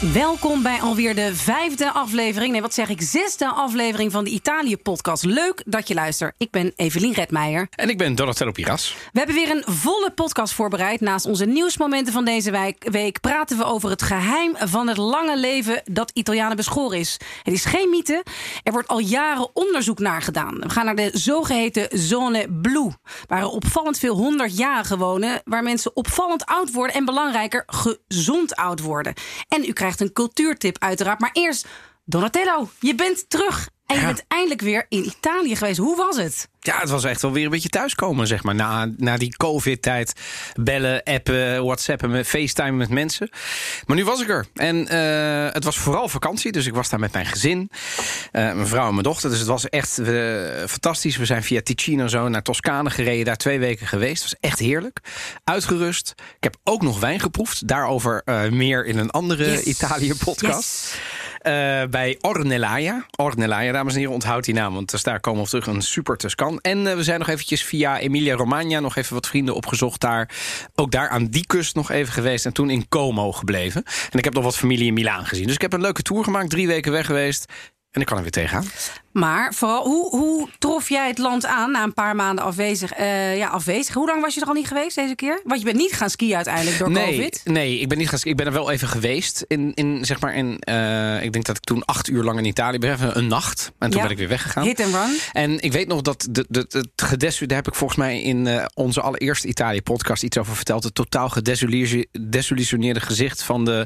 Welkom bij alweer de 5e aflevering. Nee, wat zeg ik? 6e aflevering van de Italië-podcast. Leuk dat je luistert. Ik ben Evelien Redmeijer. En ik ben Donatello Piras. We hebben weer een volle podcast voorbereid. Naast onze nieuwsmomenten van deze week praten we over het geheim van het lange leven dat Italianen beschoren is. Het is geen mythe. Er wordt al jaren onderzoek naar gedaan. We gaan naar de zogeheten zone blu, waar er opvallend veel 100-jarigen wonen, waar mensen opvallend oud worden en belangrijker, gezond oud worden. En u krijgt een cultuurtip uiteraard. Maar eerst, Donatello, je bent terug. En je bent eindelijk weer in Italië geweest. Hoe was het? Ja, het was echt wel weer een beetje thuiskomen, zeg maar. Na die COVID-tijd. Bellen, appen, whatsappen, facetimen met mensen. Maar nu was ik er. En het was vooral vakantie. Dus ik was daar met mijn gezin. Mijn vrouw en mijn dochter. Dus het was echt fantastisch. We zijn via Ticino zo naar Toscane gereden. Daar 2 weken geweest. Het was echt heerlijk. Uitgerust. Ik heb ook nog wijn geproefd. Daarover meer in een andere Italië-podcast. Bij Ornellaia. Ornellaia, dames en heren, onthoud die naam. Want daar komen we op terug, een super Toscan. En we zijn nog eventjes via Emilia-Romagna nog even wat vrienden opgezocht daar. Ook daar aan die kust nog even geweest. En toen in Como gebleven. En ik heb nog wat familie in Milaan gezien. Dus ik heb een leuke tour gemaakt. 3 weken weg geweest. En ik kan er weer tegenaan. Maar vooral, hoe trof jij het land aan na een paar maanden afwezig? Hoe lang was je er al niet geweest deze keer? Want je bent niet gaan skiën uiteindelijk door COVID. Nee, ik ben niet gaan skiën. Ik ben er wel even geweest. Ik denk dat ik toen 8 uur lang in Italië ben. Een nacht. En toen ben ik weer weggegaan. Hit and run. En ik weet nog dat daar heb ik volgens mij in onze allereerste Italië-podcast iets over verteld. Het totaal gedesillusioneerde gezicht van de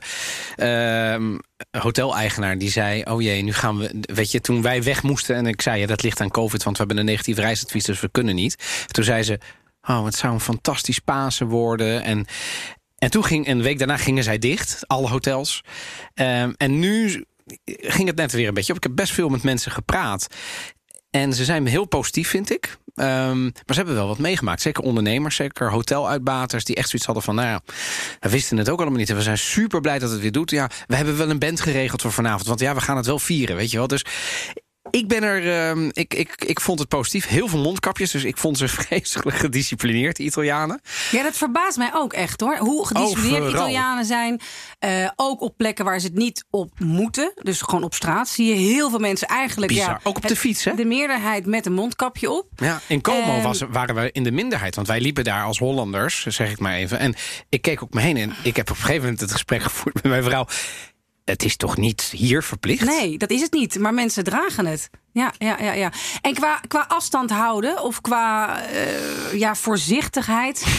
hoteleigenaar. Die zei, oh jee, nu gaan we... Weet je, toen wij weg moesten en ik zei, ja, dat ligt aan COVID, want we hebben een negatief reisadvies, dus we kunnen niet. Toen zei ze, oh, het zou een fantastisch Pasen worden. En toen een week daarna gingen zij dicht, alle hotels. En nu ging het net weer een beetje op. Ik heb best veel met mensen gepraat. En ze zijn heel positief, vind ik. Maar ze hebben wel wat meegemaakt. Zeker ondernemers, zeker hoteluitbaters... die echt zoiets hadden van, nou ja, we wisten het ook allemaal niet. En we zijn super blij dat het weer doet. Ja, we hebben wel een band geregeld voor vanavond. Want ja, we gaan het wel vieren, weet je wel. Dus ik ben er... Ik vond het positief. Heel veel mondkapjes, dus ik vond ze vreselijk gedisciplineerd, die Italianen. Ja, dat verbaast mij ook echt, hoor. Hoe gedisciplineerd Overal. Italianen zijn. Ook op plekken waar ze het niet op moeten. Dus gewoon op straat zie je heel veel mensen eigenlijk... Bizar. Ja, ook op de fiets, hè? De meerderheid met een mondkapje op. Ja, in Como waren we in de minderheid. Want wij liepen daar als Hollanders, zeg ik maar even. En ik keek ook me heen en ik heb op een gegeven moment het gesprek gevoerd met mijn vrouw. Het is toch niet hier verplicht? Nee, dat is het niet. Maar mensen dragen het. Ja. En qua afstand houden of qua voorzichtigheid...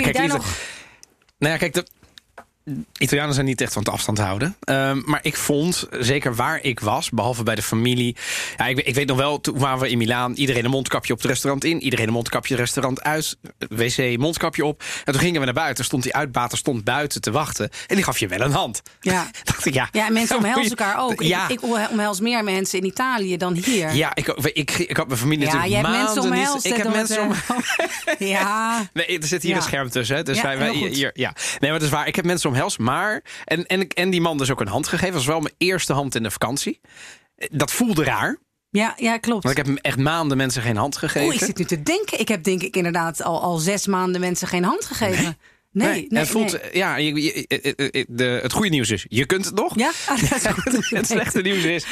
Kijk, Italianen zijn niet echt van het afstand houden. Maar ik vond, zeker waar ik was, behalve bij de familie... Ja, ik weet nog wel, toen waren we in Milaan... iedereen een mondkapje op het restaurant in... iedereen een mondkapje het restaurant uit... wc, mondkapje op. En toen gingen we naar buiten, stond die uitbater buiten te wachten... en die gaf je wel een hand. Ja, dacht ik, ja, mensen omhelzen elkaar ook. Ja. Ik omhels meer mensen in Italië dan hier. Ja, ik had mijn familie natuurlijk maanden niet... Ik heb mensen omhelst. Ja. Nee, er zit hier een scherm tussen. Hè? Dus wij hier, ja. Nee, maar dat is waar. Ik heb mensen omhelst, maar... En die man dus ook een hand gegeven. Dat was wel mijn eerste hand in de vakantie. Dat voelde raar. Ja, klopt. Want ik heb echt maanden mensen geen hand gegeven. Ik zit nu te denken. Ik heb denk ik inderdaad al 6 maanden mensen geen hand gegeven. Nee. Het voelt, ja, het goede nieuws is, je kunt het nog. Ja? Dat is goed. Het slechte nieuws is,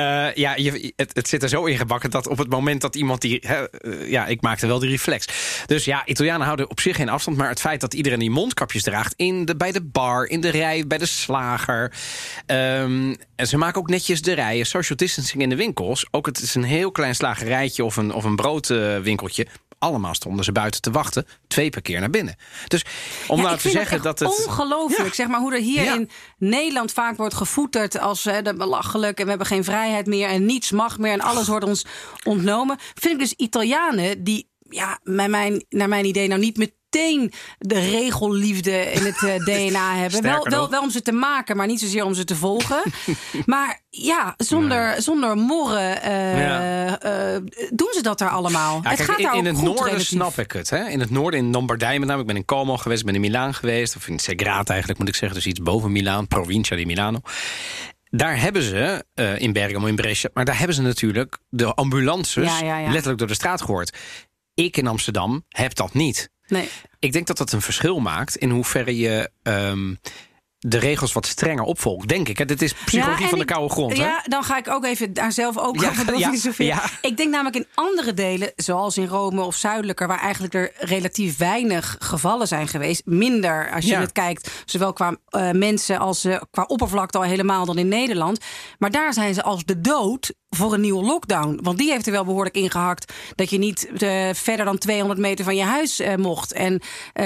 het zit er zo ingebakken dat op het moment dat iemand ik maakte wel die reflex. Dus ja, Italianen houden op zich geen afstand, maar het feit dat iedereen die mondkapjes draagt bij de bar, in de rij, bij de slager. En ze maken ook netjes de rijen, social distancing in de winkels. Ook het is een heel klein slagerijtje of een broodwinkeltje. Allemaal stonden ze buiten te wachten, 2 per keer naar binnen. Dus om nou te zeggen dat het... ongelooflijk, zeg maar, hoe er hier in Nederland vaak wordt gevoeterd als belachelijk en we hebben geen vrijheid meer en niets mag meer en alles wordt ons ontnomen. Vind ik dus Italianen die, naar mijn idee, nou niet meteen de regelliefde in het DNA hebben. Wel om ze te maken, maar niet zozeer om ze te volgen. Maar ja, zonder morren doen ze dat daar allemaal. Ja, het kijk, gaat daar in het goed, noorden relatief. Snap ik het. Hè? In het noorden, in Lombardije met name. Ik ben in Como geweest, ik ben in Milaan geweest. Of in Segrate eigenlijk, moet ik zeggen. Dus iets boven Milaan, Provincia di Milano. Daar hebben ze, in Bergamo, in Brescia... maar daar hebben ze natuurlijk de ambulances letterlijk door de straat gehoord. Ik in Amsterdam heb dat niet. Nee. Ik denk dat dat een verschil maakt in hoeverre je de regels wat strenger opvolgt, denk ik. Dit is psychologie van de koude grond. Ja, dan ga ik ook even daar zelf ook over filosoferen. Ja. Ik denk namelijk in andere delen, zoals in Rome of zuidelijker, waar eigenlijk er relatief weinig gevallen zijn geweest, minder als je het kijkt, zowel qua mensen als qua oppervlakte al helemaal dan in Nederland. Maar daar zijn ze als de dood voor een nieuwe lockdown. Want die heeft er wel behoorlijk ingehakt dat je niet verder dan 200 meter van je huis mocht. En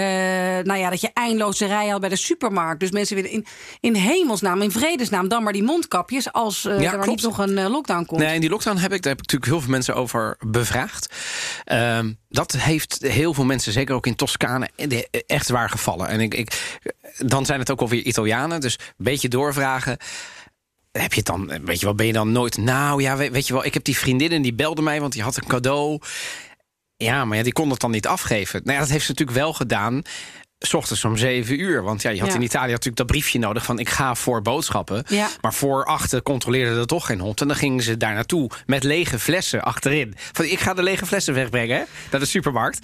dat je eindeloze rijen had bij de supermarkt. Dus mensen willen in hemelsnaam, in vredesnaam, dan maar die mondkapjes als er maar niet nog een lockdown komt. Nee, en die lockdown daar heb ik natuurlijk heel veel mensen over bevraagd. Dat heeft heel veel mensen, zeker ook in Toscane, echt zwaar gevallen. En dan zijn het ook alweer Italianen, dus een beetje doorvragen. Heb je het dan, weet je wel, ben je dan nooit... Nou ja, weet je wel, ik heb die vriendin die belde mij, want die had een cadeau. Ja, maar die kon het dan niet afgeven. Nou ja, dat heeft ze natuurlijk wel gedaan. 's Ochtends om 7 uur. Want je had in Italië natuurlijk dat briefje nodig van ik ga voor boodschappen. Ja. Maar voor 8 controleerde er toch geen hond. En dan gingen ze daar naartoe met lege flessen achterin. Van ik ga de lege flessen wegbrengen, hè, naar de supermarkt.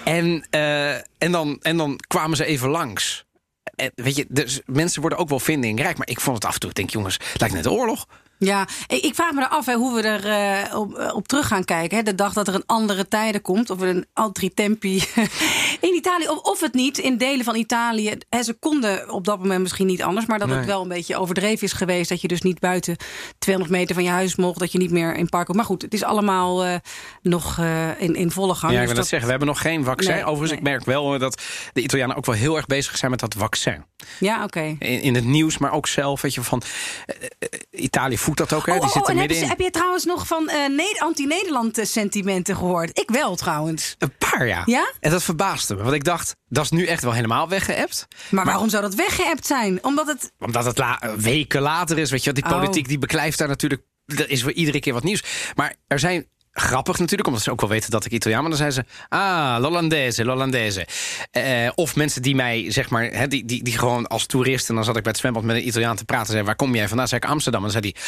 Ja. En dan kwamen ze even langs. Weet je, dus mensen worden ook wel vindingrijk. Maar ik vond het af en toe, ik denk jongens, het lijkt net de oorlog. Ja, ik vraag me af hoe we er op terug gaan kijken. Hè. De dag dat er een andere tijden komt. Of een altri tempi in Italië. Of het niet in delen van Italië. Ze konden op dat moment misschien niet anders. Maar dat het wel een beetje overdreven is geweest. Dat je dus niet buiten 200 meter van je huis mocht. Dat je niet meer in parken. Maar goed, het is allemaal nog in volle gang. Ja, ik wil dat zeggen. We hebben nog geen vaccin. Overigens, ik merk wel dat de Italianen ook wel heel erg bezig zijn met dat vaccin. Ja, oké. In het nieuws, maar ook zelf. Weet je, van Italië voedt dat ook, hè? Die zit er middenin. Heb je trouwens nog van anti-Nederland sentimenten gehoord? Ik wel, trouwens. Een paar, ja. Ja? En dat verbaasde me. Want ik dacht, dat is nu echt wel helemaal weggeëpt. Maar waarom zou dat weggeëpt zijn? Omdat het weken later is. Weet je, die politiek die beklijft daar natuurlijk. Er is voor iedere keer wat nieuws. Maar er zijn... Grappig natuurlijk, omdat ze ook wel weten dat ik Italiaan ben. Dan zijn ze, l'Hollandaise. Of mensen die mij, zeg maar, die gewoon als toerist... en dan zat ik bij het zwembad met een Italiaan te praten... zei, waar kom jij vandaan? Zei ik Amsterdam. En dan zei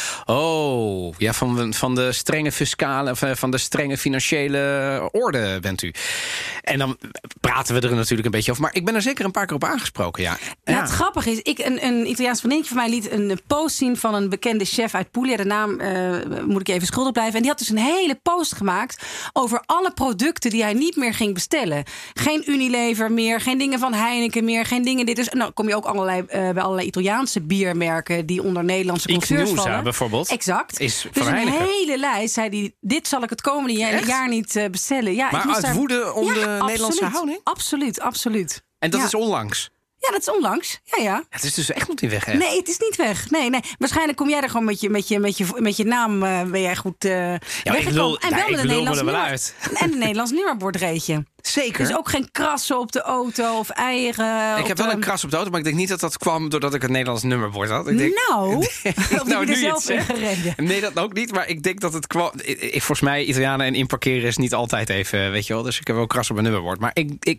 hij, van de strenge fiscale... van de strenge financiële orde bent u. En dan praten we er natuurlijk een beetje over. Maar ik ben er zeker een paar keer op aangesproken, ja. Het grappige is, een Italiaans vriendinnetje van mij liet een post zien... van een bekende chef uit Puglia. De naam moet ik even schuldig blijven. En die had dus een hele post gemaakt over alle producten die hij niet meer ging bestellen. Geen Unilever meer, geen dingen van Heineken meer, geen dingen dit. Dus nou kom je ook bij allerlei Italiaanse biermerken die onder Nederlandse constructeurs vallen. Bijvoorbeeld. Exact. Is dus een Heineken. Hele lijst zei hij, dit zal ik het komende jaar niet bestellen. Ja, maar uit woede om de Nederlandse houding? Absoluut. En dat is onlangs? Ja, dat is onlangs. Ja. Het is dus echt nog niet weg, hè? Nee, het is niet weg. Nee. Waarschijnlijk kom jij er gewoon met je naam ben jij goed weggekomen. En wel met een Nederlands nummerbordreetje. Zeker. Dus ook geen krassen op de auto of eieren. Ik heb wel een kras op de auto, maar ik denk niet dat kwam doordat ik het Nederlands nummerbord had. Ik denk, of je er zelf in gereden. Nee, dat ook niet, maar ik denk dat het kwam... Volgens mij, Italianen en inparkeren is niet altijd even, weet je wel. Dus ik heb wel kras op mijn nummerbord. Maar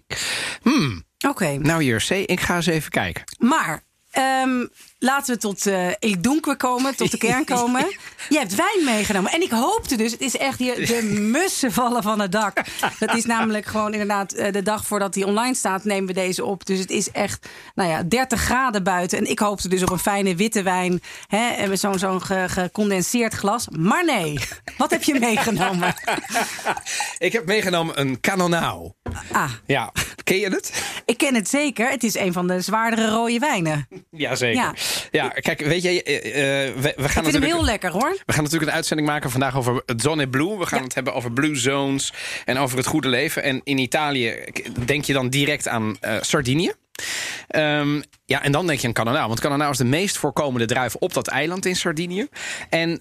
Oké. Nou, Jersey, ik ga eens even kijken. Maar laten we tot Il Dunque komen, tot de kern komen. Je hebt wijn meegenomen. En ik hoopte dus, het is echt hier, de mussen vallen van het dak. Dat is namelijk gewoon inderdaad de dag voordat die online staat, nemen we deze op. Dus het is echt, 30 graden buiten. En ik hoopte dus op een fijne witte wijn. En met zo'n gecondenseerd glas. Maar nee, wat heb je meegenomen? Ik heb meegenomen een Cannonau. Ja, ken je het? Ik ken het zeker. Het is een van de zwaardere rode wijnen. Jazeker. Ja, kijk, weet je, we gaan hem heel lekker, hoor. We gaan natuurlijk een uitzending maken vandaag over Zone Blu. We gaan het hebben over Blue Zones en over het goede leven. En in Italië denk je dan direct aan Sardinië. En dan denk je aan Cannonau. Want Cannonau is de meest voorkomende druif op dat eiland in Sardinië. En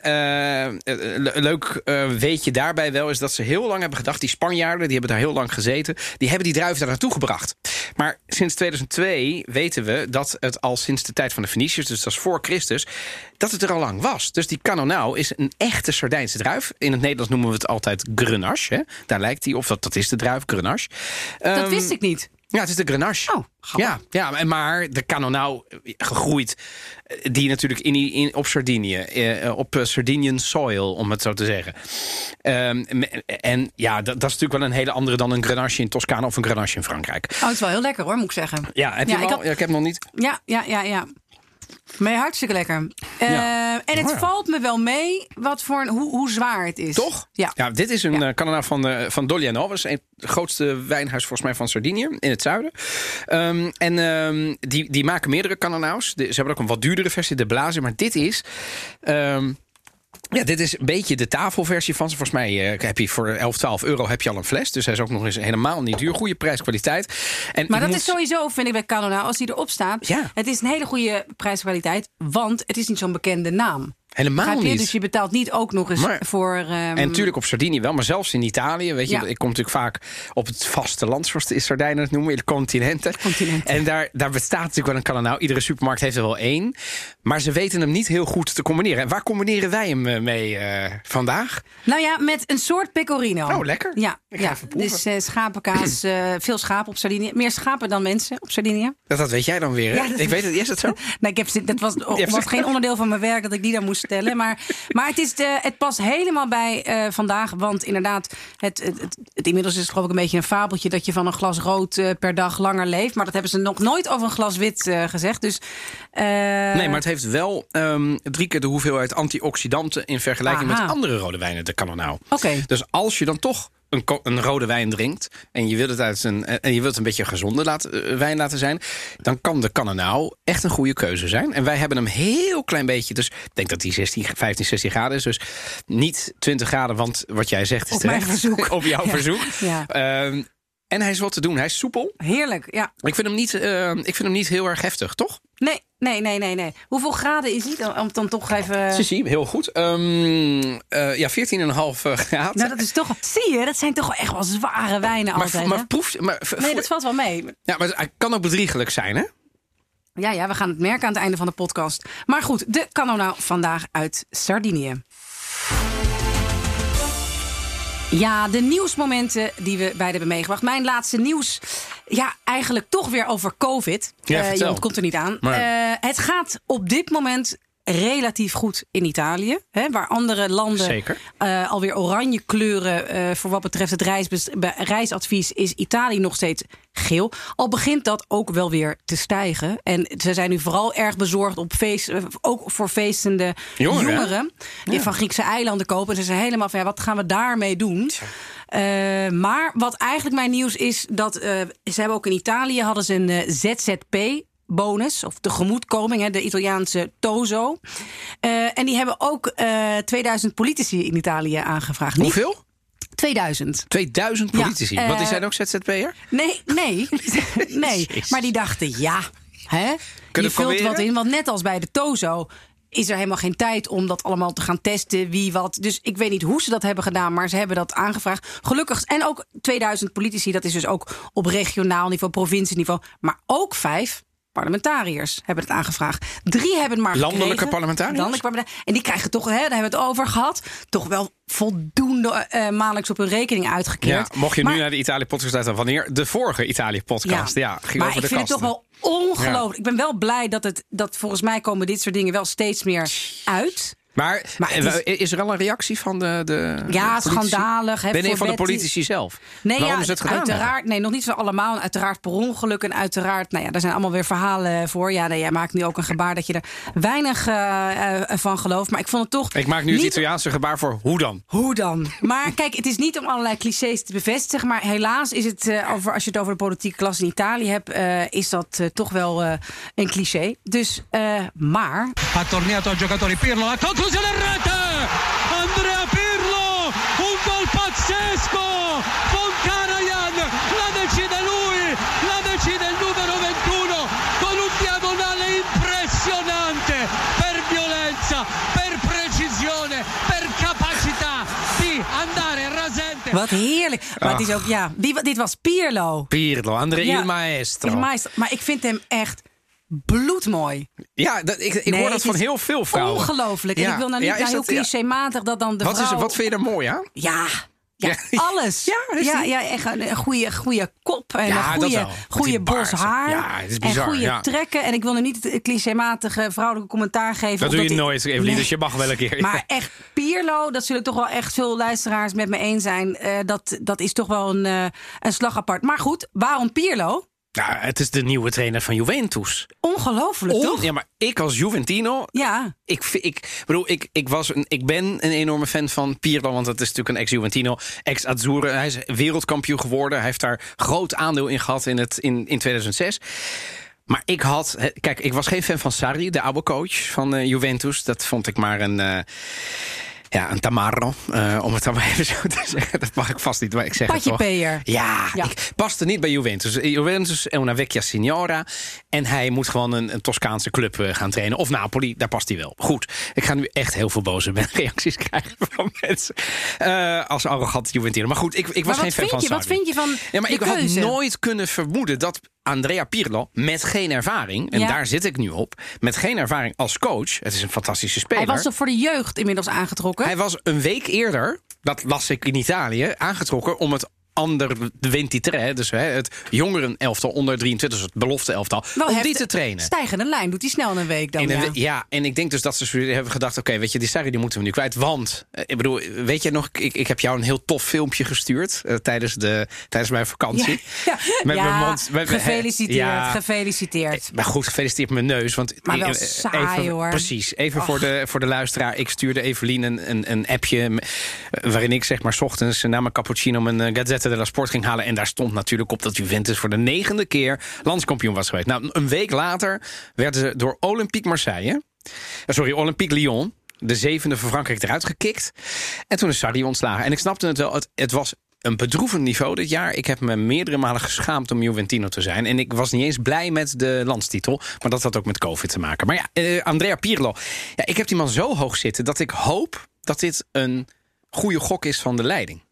leuk weet je daarbij wel is dat ze heel lang hebben gedacht... die Spanjaarden, die hebben daar heel lang gezeten... die hebben die druif daar naartoe gebracht. Maar sinds 2002 weten we dat het al sinds de tijd van de Feniciërs... dus dat is voor Christus, dat het er al lang was. Dus die Cannonau is een echte Sardijnse druif. In het Nederlands noemen we het altijd Grenache. Hè? Daar lijkt hij op, dat is de druif, Grenache. Dat wist ik niet. Ja, het is de Grenache. Oh, maar de Cannonau gegroeid, die natuurlijk op Sardinië, op Sardinian soil, om het zo te zeggen. Dat is natuurlijk wel een hele andere dan een Grenache in Toscane of een Grenache in Frankrijk. Het is wel heel lekker, hoor, moet ik zeggen. Ja, heb je hem al? Ik heb hem nog niet. Ja. Nee, hartstikke lekker. En het valt me wel mee hoe zwaar het is. Toch? Ja, dit is een Canonau van Dogliano. Dat is het grootste wijnhuis volgens mij van Sardinië in het zuiden. Die maken meerdere Canonau's. Ze hebben ook een wat duurdere versie, de Blase. Maar dit is... dit is een beetje de tafelversie van ze. Volgens mij heb je voor 11, 12 euro heb je al een fles. Dus hij is ook nog eens helemaal niet duur. Goede prijs-kwaliteit. Maar dat is sowieso, vind ik bij Canonau, als hij erop staat. Ja. Het is een hele goede prijs-kwaliteit. Want het is niet zo'n bekende naam. Helemaal niet. Dus je betaalt niet ook nog eens voor... En natuurlijk op Sardinië wel, maar zelfs in Italië. Weet je, ik kom natuurlijk vaak op het vasteland, zoals de Sardijnen het noemen, il continente. En daar bestaat natuurlijk wel een Canonau. Iedere supermarkt heeft er wel één. Maar ze weten hem niet heel goed te combineren. En waar combineren wij hem mee vandaag? Nou ja, met een soort pecorino. Oh, lekker. Ja, dus schapenkaas, veel schapen op Sardinië. Meer schapen dan mensen op Sardinië. Dat weet jij dan weer, hè? Ik weet het, is het zo? Nee, dat was geen onderdeel van mijn werk dat ik die dan moest stellen. Maar het past helemaal bij vandaag. Want inderdaad, inmiddels is het geloof ik een beetje een fabeltje dat je van een glas rood per dag langer leeft. Maar dat hebben ze nog nooit over een glas wit gezegd. Dus, nee, maar het heeft wel 3 keer de hoeveelheid antioxidanten in vergelijking met andere rode wijnen, de Canonau. Okay. Dus als je dan toch een rode wijn drinkt en je wilt het een beetje een gezonde wijn laten zijn, dan kan de Canonau echt een goede keuze zijn. En wij hebben hem heel klein beetje, dus ik denk dat die 15, 16 graden is. Dus niet 20 graden, want wat jij zegt is terecht. Op mijn verzoek. Op jouw verzoek. Ja. En hij is wat te doen. Hij is soepel. Heerlijk, ja. Ik vind hem niet heel erg heftig, toch? Nee. Hoeveel graden is hij? Om dan toch even... Zie, heel goed. 14,5 graden. Nou, dat is toch... Zie je, dat zijn toch echt wel zware wijnen altijd. Maar nee, dat valt wel mee. Ja, maar het kan ook bedriegelijk zijn, hè? Ja, we gaan het merken aan het einde van de podcast. Maar goed, de Canonau vandaag uit Sardinië. Ja, de nieuwsmomenten die we beiden hebben meegebracht. Mijn laatste nieuws, eigenlijk toch weer over COVID. Je ontkomt er niet aan. Maar... het gaat op dit moment relatief goed in Italië. Waar andere landen alweer oranje kleuren voor wat betreft het reisadvies, is Italië nog steeds geel. Al begint dat ook wel weer te stijgen. En ze zijn nu vooral erg bezorgd op ook voor feestende jongeren die van Griekse eilanden kopen. Ze zijn helemaal van, wat gaan we daarmee doen? Maar wat eigenlijk mijn nieuws is, dat ze hebben ook in Italië hadden ze een ZZP-bonus, of tegemoetkoming, de Italiaanse Tozo. En die hebben ook 2000 politici in Italië aangevraagd. Hoeveel? 2000. 2000 politici? Want die zijn ook ZZP'er? Nee. Maar die dachten, je vult wat in. Want net als bij de Tozo is er helemaal geen tijd om dat allemaal te gaan testen, wie wat. Dus ik weet niet hoe ze dat hebben gedaan, maar ze hebben dat aangevraagd. Gelukkig, en ook 2000 politici, dat is dus ook op regionaal niveau, provincieniveau. Maar ook 5 parlementariërs hebben het aangevraagd. 3 hebben het maar Landelijke parlementariërs? En die krijgen toch, daar hebben we het over gehad, toch wel voldoende maandelijks op hun rekening uitgekeerd. Ja, mocht je nu naar de Italië-podcast luisteren, wanneer? De vorige Italië-podcast. Ja, ging maar over ik vind het toch wel ongelooflijk. Ik ben wel blij dat volgens mij komen dit soort dingen wel steeds meer uit. Maar is er al een reactie van de schandalig. Ben je van de politici zelf? Nee, waarom is het gedaan? Uiteraard, nee, nog niet zo allemaal. Uiteraard per ongeluk en uiteraard, daar zijn allemaal weer verhalen voor. Ja, jij maakt nu ook een gebaar dat je er weinig van gelooft. Maar ik vond het toch... Ik maak nu het Italiaanse gebaar voor hoe dan? Hoe dan? Maar kijk, het is niet om allerlei clichés te bevestigen. Maar helaas is het, als je het over de politieke klasse in Italië hebt, is dat toch wel een cliché. Dus, maar... Ha tornato al giocatore Pirlo, la conclusione in rete! Andrea Pirlo, un gol pazzesco! Von Karajan, la decide lui, la decide il numero 21 con un diagonale impressionante per violenza, per precisione, per capacità di andare rasente. Wat heerlijk. Maar het is ook, dit was Pirlo. Pirlo, Andrea il Maestro. Maar ik vind hem echt bloedmooi. Ja, ik hoor dat van heel veel vrouwen. Ongelooflijk. En ik wil nou niet heel clichématig dat dan de vrouw... Wat vind je er mooi aan? Ja, alles. Echt een goede kop en een goede bos haar. Ja, het is bizar. En goede trekken. En ik wil nu niet het clichématige vrouwelijke commentaar geven. Dat doe je nooit, Evelien, dus je mag wel een keer. Maar echt, Pirlo, dat zullen toch wel echt veel luisteraars met me eens zijn. Dat is toch wel een slag apart. Maar goed, waarom Pirlo? Nou, het is de nieuwe trainer van Juventus. Ongelooflijk, toch? Ja, maar ik als Juventino... Ja. Ik ben een enorme fan van Pirlo, want dat is natuurlijk een ex-Juventino, ex-Azzurro. Hij is wereldkampioen geworden. Hij heeft daar groot aandeel in gehad in 2006. Maar ik was geen fan van Sarri, de oude coach van Juventus. Dat vond ik maar een tamarro, om het dan maar even zo te zeggen. Dat mag ik vast niet, maar ik zeg het toch. Patjepeer. Ja, ik paste niet bij Juventus. Juventus è una vecchia signora. En hij moet gewoon een Toscaanse club gaan trainen. Of Napoli, daar past hij wel. Goed, ik ga nu echt heel veel boze reacties krijgen van mensen. Als arrogant Juventino. Maar goed, ik was geen fan van Sarri. Wat vind je van ik had nooit kunnen vermoeden dat Andrea Pirlo met geen ervaring, en daar zit ik nu op, met geen ervaring als coach, het is een fantastische speler. Hij was toch voor de jeugd inmiddels aangetrokken? Hij was een week eerder, dat las ik in Italië, aangetrokken om het Under de 23, dus het jongeren elftal onder 23, dus het belofte elftal, om die te trainen. Stijgende lijn doet hij snel in een week dan. En ik denk dus dat ze hebben gedacht, oké, weet je, die Sarri die moeten we nu kwijt. Want, weet je nog, ik heb jou een heel tof filmpje gestuurd tijdens mijn vakantie. Met mijn mond. Gefeliciteerd. Maar goed, gefeliciteerd met mijn neus. Maar wel saai, hoor. Precies, even voor de luisteraar. Ik stuurde Evelien een appje waarin ik zeg maar 's ochtends na mijn cappuccino mijn Gazzetta dello Sport ging halen. En daar stond natuurlijk op dat Juventus voor de 9e keer landskampioen was geweest. Nou, een week later werden ze door Olympique Lyon, de 7e van Frankrijk, eruit gekikt. En toen is Sarri ontslagen. En ik snapte het wel. Het was een bedroevend niveau dit jaar. Ik heb me meerdere malen geschaamd om Juventino te zijn. En ik was niet eens blij met de landstitel. Maar dat had ook met COVID te maken. Maar Andrea Pirlo. Ja, ik heb die man zo hoog zitten dat ik hoop dat dit een goede gok is van de leiding.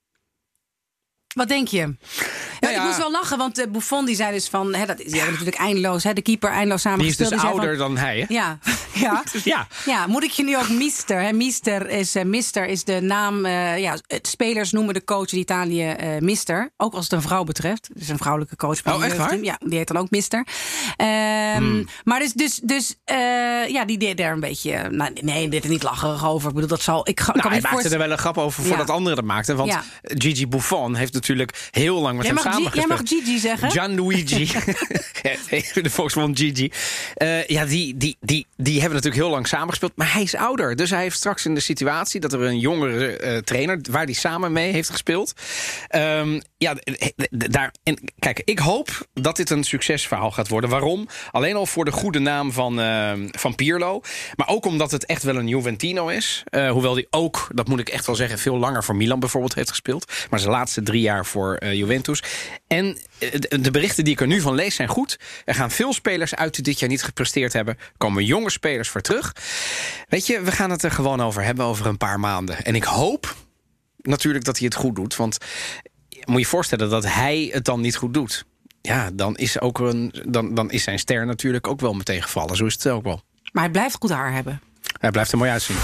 Wat denk je? Ik moest wel lachen, want Buffon die zei dus van... die hebben natuurlijk eindeloos, de keeper eindeloos samengesteld. Die is dus ouder dan hij, hè? Ja, moet ik je nu ook mister? Hè? Mister is de naam... spelers noemen de coach in Italië mister. Ook als het een vrouw betreft. Dus een vrouwelijke coach. Oh, echt waar? Ja, die heet dan ook mister. Maar die deed daar een beetje... nee, dit is niet lacherig over. Ik bedoel, dat zal... Hij maakte er wel een grap over voordat anderen dat maakten. Want Gigi Buffon heeft natuurlijk heel lang met hem samengespeeld. Jij mag Gigi zeggen. Gianluigi. De Volksmond Gigi. Die hebben natuurlijk heel lang samengespeeld. Maar hij is ouder. Dus hij heeft straks in de situatie dat er een jongere trainer, waar hij samen mee heeft gespeeld. Kijk, ik hoop dat dit een succesverhaal gaat worden. Waarom? Alleen al voor de goede naam van Pirlo. Maar ook omdat het echt wel een Juventino is. Hoewel hij ook, dat moet ik echt wel zeggen, veel langer voor Milan bijvoorbeeld heeft gespeeld. Maar zijn laatste 3 jaar voor Juventus. En de berichten die ik er nu van lees zijn goed. Er gaan veel spelers uit die dit jaar niet gepresteerd hebben. Er komen jonge spelers voor terug. Weet je, we gaan het er gewoon over hebben over een paar maanden. En ik hoop natuurlijk dat hij het goed doet. Want moet je voorstellen dat hij het dan niet goed doet. Ja, dan is zijn ster natuurlijk ook wel meteen gevallen. Zo is het ook wel. Maar hij blijft goed haar hebben. Hij blijft er mooi uitzien.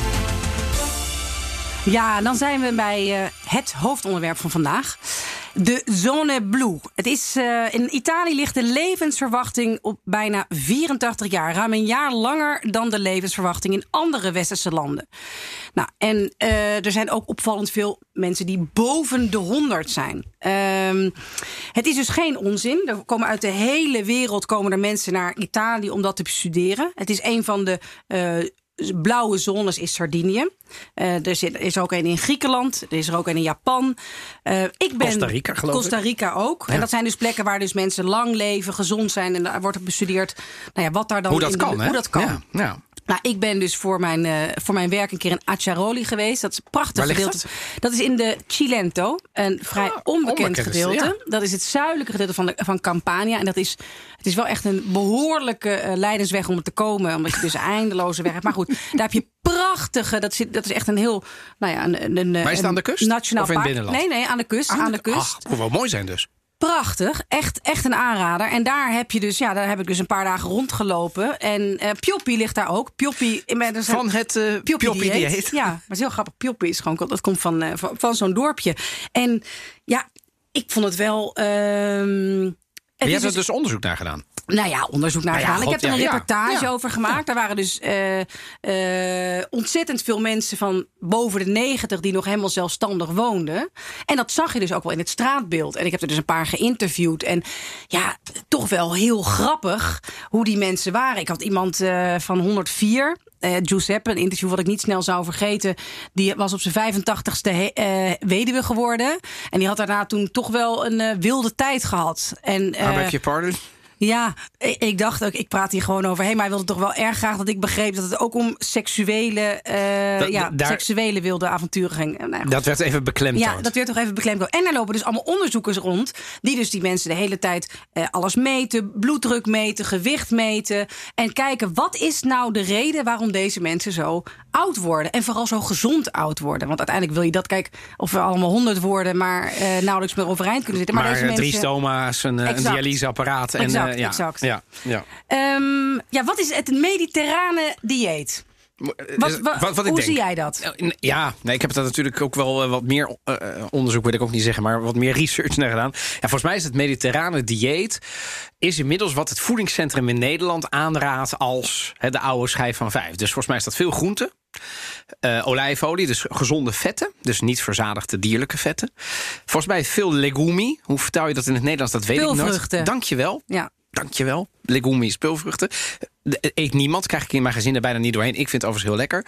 Ja, dan zijn we bij het hoofdonderwerp van vandaag. De zone blu. Het is, in Italië ligt de levensverwachting op bijna 84 jaar. Ruim een jaar langer dan de levensverwachting in andere westerse landen. Nou, en er zijn ook opvallend veel mensen die boven de 100 zijn. Het is dus geen onzin. Er komen uit de hele wereld mensen naar Italië om dat te bestuderen. Het is een van de blauwe zones is Sardinië. Er is ook een in Griekenland. Er is er ook een in Japan. Costa Rica, geloof ik. Costa Rica ook. Ja. En dat zijn dus plekken waar dus mensen lang leven, gezond zijn. En daar wordt op bestudeerd wat daar dan hoe dat kan. Ja. Nou, ik ben dus voor mijn werk een keer in Acciaroli geweest. Dat is een prachtig gedeelte. Dat is in de Cilento. Een vrij onbekend gedeelte. Ja. Dat is het zuidelijke gedeelte van Campania. En het is wel echt een behoorlijke leidensweg om er te komen. Omdat je dus een eindeloze weg hebt. Maar goed, daar heb je prachtige... Dat is echt een heel... Maar is het aan de kust? Nationaal of in het binnenland? Nee, aan de kust. Aan de kust. Moet wel mooi zijn dus. Prachtig, echt een aanrader. En daar heb je dus, daar heb ik dus een paar dagen rondgelopen. En Pioppi ligt daar ook. Pioppi van het Pioppi-dieet. Ja, maar het is heel grappig. Pioppi is gewoon, dat komt van zo'n dorpje. En ja, ik vond het wel Je hebt er dus onderzoek naar gedaan. Nou ja, onderzoek naar gedaan. Ik heb er een reportage over gemaakt. Ja. Daar waren dus ontzettend veel mensen van boven de 90... die nog helemaal zelfstandig woonden. En dat zag je dus ook wel in het straatbeeld. En ik heb er dus een paar geïnterviewd. En ja, toch wel heel grappig hoe die mensen waren. Ik had iemand van 104... Giuseppe, een interview wat ik niet snel zou vergeten. Die was op zijn 85ste weduwe geworden. En die had daarna toen toch wel een wilde tijd gehad. En, beg je pardon? Ja, ik dacht ook, ik praat hier gewoon over. Maar hij wilde toch wel erg graag dat ik begreep dat het ook om seksuele wilde avonturen ging. Nou, dat werd even beklemd. Ja, dat werd toch even beklemd. En er lopen dus allemaal onderzoekers rond die dus die mensen de hele tijd alles meten, bloeddruk meten, gewicht meten en kijken wat is nou de reden waarom deze mensen zo oud worden en vooral zo gezond oud worden. Want uiteindelijk wil je dat, kijk, of we allemaal 100 worden, maar nauwelijks meer overeind kunnen zitten. Maar deze mensen, 3 stoma's, een dialyseapparaat en exact. Wat is het mediterrane dieet? Hoe zie jij dat? Ja, ik heb daar natuurlijk ook wel wat meer onderzoek, wil ik ook niet zeggen, maar wat meer research naar gedaan. Ja, volgens mij is het mediterrane dieet is inmiddels wat het voedingscentrum in Nederland aanraadt als de oude schijf van 5. Dus volgens mij is dat veel groente, olijfolie, dus gezonde vetten, dus niet verzadigde dierlijke vetten. Volgens mij veel legumi. Hoe vertaal je dat in het Nederlands? Dat weet ik nooit. Dankjewel. Ja. Dankjewel. Legumi, speulvruchten. Eet niemand. Krijg ik in mijn gezin er bijna niet doorheen. Ik vind het overigens heel lekker.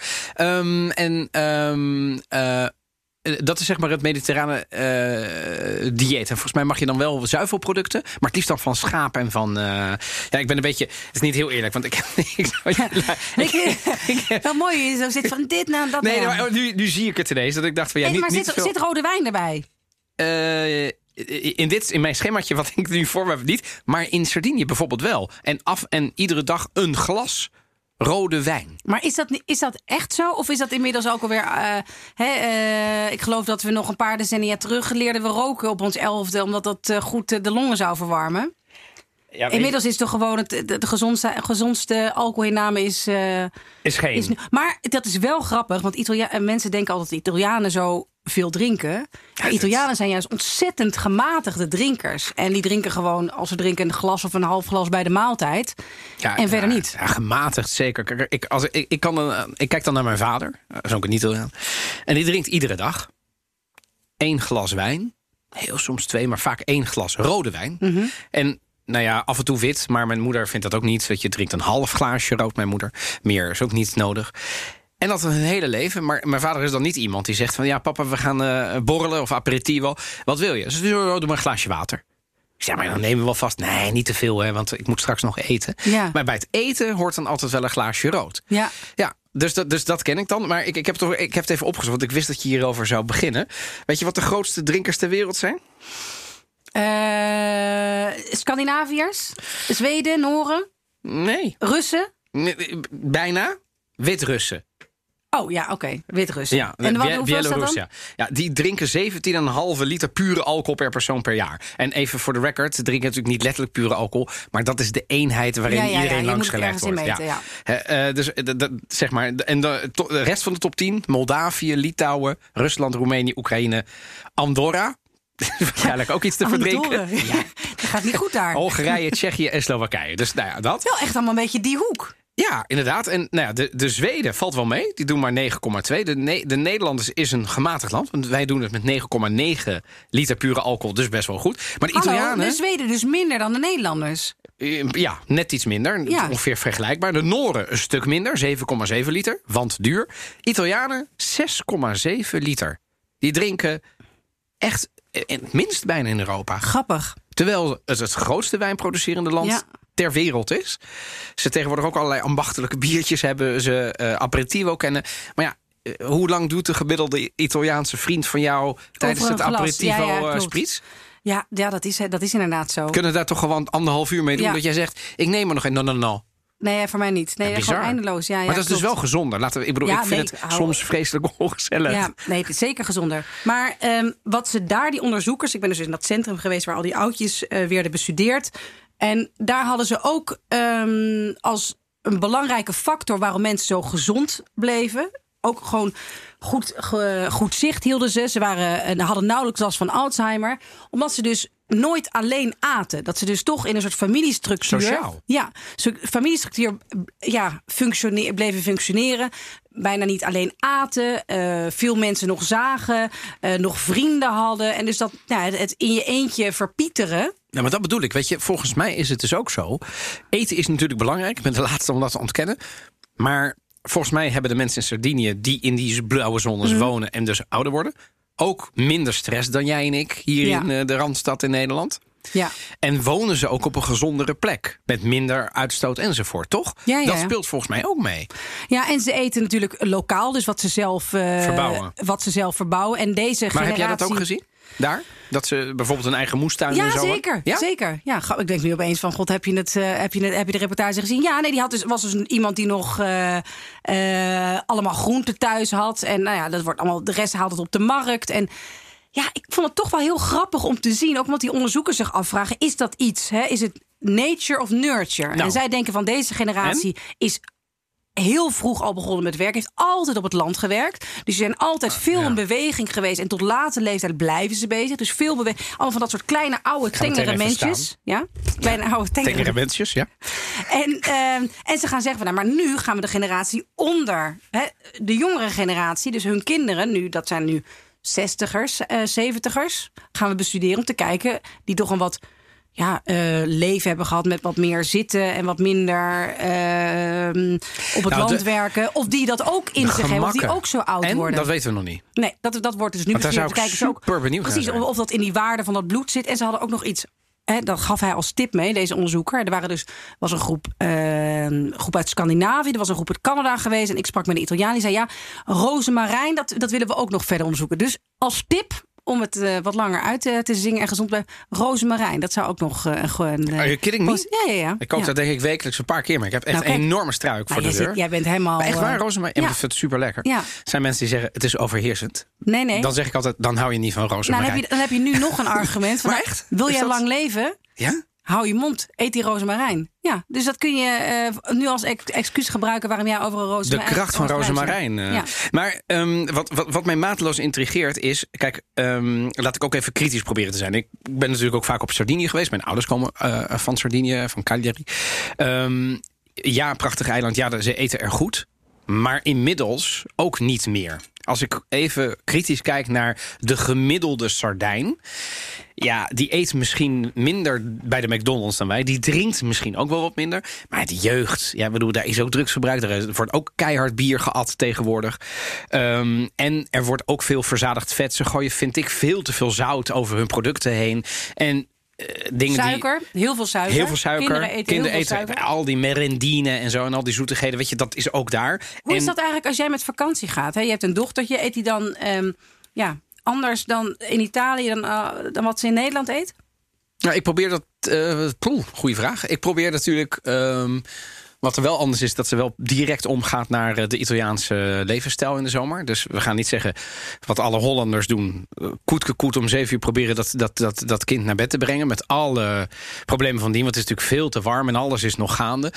Dat is zeg maar het mediterrane dieet. En volgens mij mag je dan wel zuivelproducten. Maar het liefst dan van schaap en van... ik ben een beetje... Het is niet heel eerlijk, want wel mooi, je zo zit van dit naar dat. Nee, maar nu zie ik het ineens. Dat ik dacht van zit rode wijn erbij? In mijn schemaatje wat ik nu voor me heb niet. Maar in Sardinië bijvoorbeeld wel. En iedere dag een glas rode wijn. Maar is dat echt zo? Of is dat inmiddels ook alweer... ik geloof dat we nog een paar decennia terug leerden we roken op ons 11e... omdat dat goed de longen zou verwarmen. Ja, inmiddels is toch gewoon de gezondste alcoholinname is geen. Maar dat is wel grappig, want mensen denken altijd dat Italianen zo veel drinken. Maar Italianen zijn juist ontzettend gematigde drinkers. En die drinken gewoon, als ze drinken, een glas of een half glas bij de maaltijd. En verder niet. Ja, gematigd, zeker. Ik kijk dan naar mijn vader, dat is ook een Italiaan. En die drinkt iedere dag 1 glas wijn. Heel soms 2, maar vaak 1 glas rode wijn. Mm-hmm. En nou ja, af en toe wit, maar mijn moeder vindt dat ook niet. Dat je drinkt een half glaasje rood, mijn moeder. Meer is ook niet nodig. En dat een hele leven. Maar mijn vader is dan niet iemand die zegt van... ja, papa, we gaan borrelen of aperitivo. Wat wil je? Ze zegt, doe maar een glaasje water. Ik zeg, maar dan nemen we wel vast. Nee, niet te veel, hè, want ik moet straks nog eten. Ja. Maar bij het eten hoort dan altijd wel een glaasje rood. Ja. Dus dat ken ik dan. Maar ik heb het even opgezocht, want ik wist dat je hierover zou beginnen. Weet je wat de grootste drinkers ter wereld zijn? Scandinaviërs? Zweden, Noren? Nee. Russen? Bijna. Wit-Russen. Oh ja, oké. Wit-Russen. Ja, en Belarus, ja, die drinken 17,5 liter pure alcohol per persoon per jaar. En even voor de record, ze drinken natuurlijk niet letterlijk pure alcohol, maar dat is de eenheid waarin iedereen langs gelegd wordt. Meten, dus zeg maar, en de rest van de top 10, Moldavië, Litouwen, Rusland, Roemenië, Oekraïne, Andorra. Waarschijnlijk ook iets te verdrinken. Ja, dat gaat niet goed daar. Hongarije, Tsjechië en Slowakije. Dus nou ja, dat. Wel echt allemaal een beetje die hoek. Ja, inderdaad. En nou ja, de Zweden valt wel mee. Die doen maar 9,2. De Nederlanders is een gematigd land. Want wij doen het met 9,9 liter pure alcohol. Dus best wel goed. Maar de Italianen... de Zweden dus minder dan de Nederlanders. Ja, net iets minder. Ja. Ongeveer vergelijkbaar. De Noren een stuk minder. 7,7 liter. Want duur. Italianen 6,7 liter. Die drinken echt het minst bijna in Europa. Grappig. Terwijl het grootste wijnproducerende land ter wereld is. Ze tegenwoordig ook allerlei ambachtelijke biertjes hebben. Ze aperitivo kennen. Maar ja, hoe lang doet de gemiddelde Italiaanse vriend van jou tijdens het aperitivo spritz? Ja, dat is inderdaad zo. Kunnen daar toch gewoon 1,5 uur mee doen? Dat jij zegt, ik neem er nog een. No. Nee, voor mij niet. Nee, gewoon eindeloos. Ja, maar dat is dus wel gezonder. Ik vind het soms vreselijk ongezellig. Ja, nee, het is zeker gezonder. Maar wat ze daar, die onderzoekers... Ik ben dus in dat centrum geweest waar al die oudjes werden bestudeerd. En daar hadden ze ook als een belangrijke factor... waarom mensen zo gezond bleven... ook gewoon goed zicht hielden ze. Ze hadden nauwelijks last van Alzheimer. Omdat ze dus nooit alleen aten. Dat ze dus toch in een soort familiestructuur... Sociaal. Ja, familiestructuur bleven functioneren. Bijna niet alleen aten. Veel mensen nog zagen. Nog vrienden hadden. En dus het in je eentje verpieteren... Nou, maar dat bedoel ik. Weet je, volgens mij is het dus ook zo. Eten is natuurlijk belangrijk. Ik ben de laatste om dat te ontkennen. Maar volgens mij hebben de mensen in Sardinië... die in die blauwe zones wonen en dus ouder worden... ook minder stress dan jij en ik hier in de Randstad in Nederland. Ja. En wonen ze ook op een gezondere plek. Met minder uitstoot enzovoort, toch? Ja. Dat speelt volgens mij ook mee. Ja, en ze eten natuurlijk lokaal. Dus wat ze zelf verbouwen. En deze generatie... Maar heb jij dat ook gezien? Daar? Dat ze bijvoorbeeld een eigen moestuin en zo. Zeker. Ja, ik denk nu opeens van... God, heb je de reportage gezien? Ja, nee, was dus iemand die nog allemaal groenten thuis had. En dat wordt allemaal, de rest haalt het op de markt. En ja, ik vond het toch wel heel grappig om te zien. Ook omdat die onderzoekers zich afvragen... is dat iets? Is het nature of nurture? Nou. En zij denken van deze generatie is... heel vroeg al begonnen met werk. Heeft altijd op het land gewerkt. Dus ze zijn altijd veel in beweging geweest. En tot late leeftijd blijven ze bezig. Dus veel beweging. Allemaal van dat soort kleine, oude, tengere mensjes. Ja? Kleine, oude, tengere mensjes, ja. En ze gaan zeggen van, maar nu gaan we de generatie onder. De jongere generatie, dus hun kinderen, nu, dat zijn nu 60ers, 70ers. Gaan we bestuderen om te kijken. Die toch een wat... leven hebben gehad met wat meer zitten... en wat minder op het land werken. Of die dat ook in zich hebben. Of die ook zo oud worden. Dat weten we nog niet. Nee, dat wordt dus nu daar zou ik super benieuwd precies, naar zijn. Of dat in die waarde van dat bloed zit. En ze hadden ook nog iets... dat gaf hij als tip mee, deze onderzoeker. Was een groep uit Scandinavië. Er was een groep uit Canada geweest. En ik sprak met een Italiaan. Die zei, rozemarijn, dat willen we ook nog verder onderzoeken. Dus als tip... om het wat langer uit te zingen en gezond blijven. Rozemarijn, dat zou ook nog een... Are you kidding me? Ja. Ik kook dat denk ik wekelijks een paar keer. Maar ik heb echt een enorme struik voor de deur. Jij bent helemaal... Maar echt waar, rozemarijn? Ja, ik vind het super lekker. Ja. Zijn mensen die zeggen, het is overheersend. Nee. Dan zeg ik altijd, dan hou je niet van rozemarijn. Dan heb je nu nog een argument. Van, maar echt? Wil jij lang leven? Ja? Hou je mond, eet die rozemarijn. Ja, dus dat kun je nu als excuus gebruiken... waarom jij over een rozemarijn... De kracht van rozemarijn. Maar wat mij mateloos intrigeert is... Kijk, laat ik ook even kritisch proberen te zijn. Ik ben natuurlijk ook vaak op Sardinië geweest. Mijn ouders komen van Sardinië, van Cagliari. Prachtig eiland. Ja, ze eten er goed. Maar inmiddels ook niet meer. Als ik even kritisch kijk naar de gemiddelde Sardijn... Ja, die eet misschien minder bij de McDonald's dan wij. Die drinkt misschien ook wel wat minder. Maar de jeugd, daar is ook drugsgebruik. Er wordt ook keihard bier geat tegenwoordig. En er wordt ook veel verzadigd vet. Ze gooien, vind ik, veel te veel zout over hun producten heen. En suiker, heel veel suiker. Heel veel suiker. Kinderen eten suiker. Al die merendine en zo en al die zoetigheden, weet je, dat is ook daar. Hoe is dat eigenlijk als jij met vakantie gaat? Hè? Je hebt een dochtertje, eet die dan anders dan in Italië dan wat ze in Nederland eet? Nou, ik probeer dat... goeie vraag. Ik probeer natuurlijk... wat er wel anders is, dat ze wel direct omgaat naar de Italiaanse levensstijl in de zomer. Dus we gaan niet zeggen wat alle Hollanders doen. Koet om 7 uur proberen dat kind naar bed te brengen. Met alle problemen van dien. Want het is natuurlijk veel te warm en alles is nog gaande.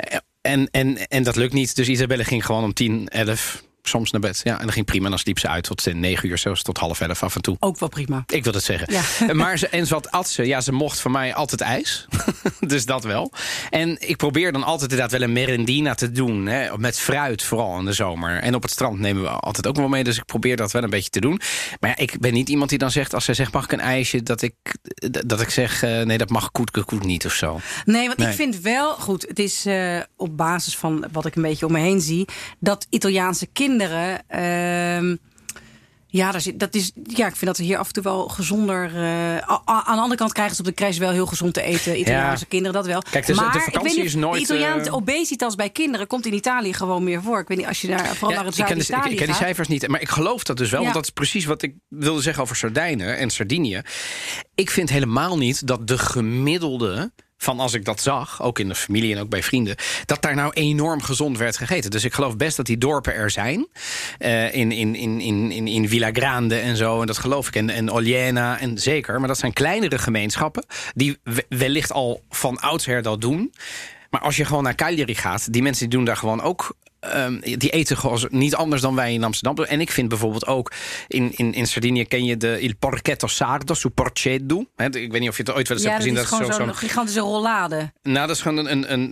En dat lukt niet. Dus Isabelle ging gewoon om 10, 11... soms naar bed. Ja, en dat ging prima. En dan sliep ze uit tot 9 uur, zelfs tot 10:30 af en toe. Ook wel prima. Ik wil het zeggen. Ja. Maar wat at ze? Ja, ze mocht van mij altijd ijs. Dus dat wel. En ik probeer dan altijd inderdaad wel een merendina te doen. Hè, met fruit, vooral in de zomer. En op het strand nemen we altijd ook wel mee. Dus ik probeer dat wel een beetje te doen. Maar ja, ik ben niet iemand die dan zegt... als zij zegt, mag ik een ijsje? Dat ik zeg, nee, dat mag koet niet of zo. Nee, want ik vind wel... Goed, het is op basis van wat ik een beetje om me heen zie... dat Italiaanse kinderen... ik vind dat we hier af en toe wel gezonder... aan de andere kant krijgen ze wel heel gezond te eten. Italiaanse kinderen, dat wel. Kijk, maar de vakantie is nooit... De Italiaanse obesitas bij kinderen komt in Italië gewoon meer voor. Ik weet niet, als je daar vooral naar het Zuid-Italië gaat... Ik ken die cijfers niet, maar ik geloof dat dus wel. Want dat is precies wat ik wilde zeggen over Sardijnen en Sardinië. Ik vind helemaal niet dat de gemiddelde... van als ik dat zag, ook in de familie en ook bij vrienden... dat daar nou enorm gezond werd gegeten. Dus ik geloof best dat die dorpen er zijn. In Villa Grande en zo, en dat geloof ik. En Oliena, en zeker. Maar dat zijn kleinere gemeenschappen... die wellicht al van oudsher dat doen. Maar als je gewoon naar Cagliari gaat... die mensen die doen daar gewoon ook die eten gewoon niet anders dan wij in Amsterdam doen. En ik vind bijvoorbeeld ook in Sardinië ken je de il porchetto sardo, su porceddu. Ik weet niet of je het ooit wel eens hebt gezien. Dat is gewoon zo'n gigantische rollade. Nou, dat is gewoon